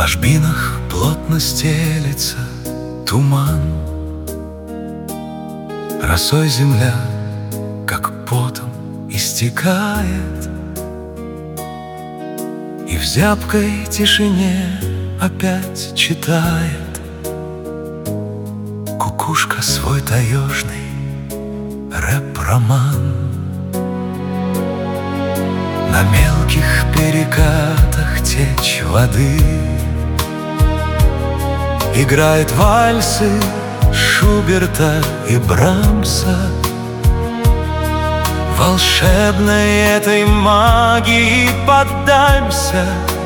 ложбинах плотно стелется туман, росой земля, как потом, истекает, и в зябкой тишине опять читает кукушка свой таежный рэп-роман. На мелких перекатах течь воды играет вальсы Шуберта и Брамса. Волшебной этой магии поддамся,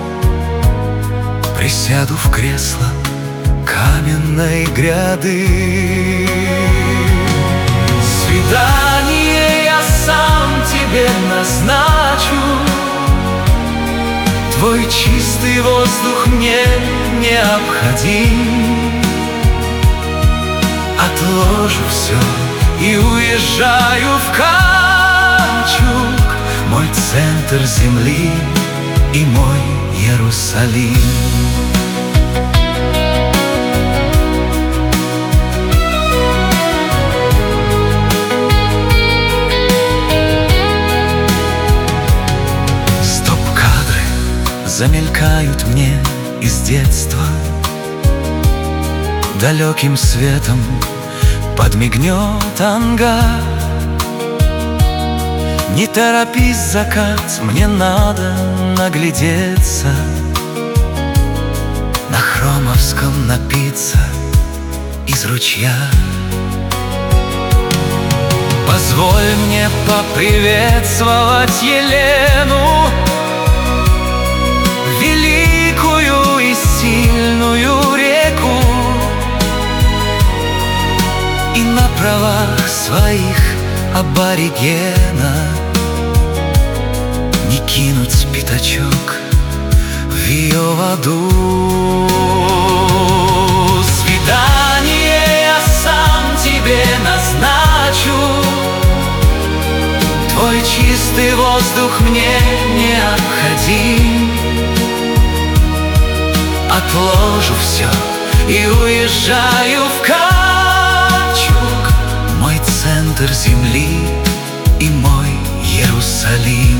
присяду в кресло каменной гряды. Свидание я сам тебе назначу, твой чистый воздух мне необходим. Отложу все и уезжаю в Качук, мой центр земли и мой Иерусалим. Стоп-кадры замелькают мне из детства, далеким светом подмигнет ангар. Не торопись, закат, мне надо наглядеться, на Хромовском напиться из ручья. Позволь мне поприветствовать Елену, великую и сильную реку, и на правах своих аборигена не кинуть пятачок в ее воду. Свидание я сам тебе назначу, твой чистый воздух мне необходим. Отложу все и уезжаю в Качук, мой центр земли и мой Иерусалим.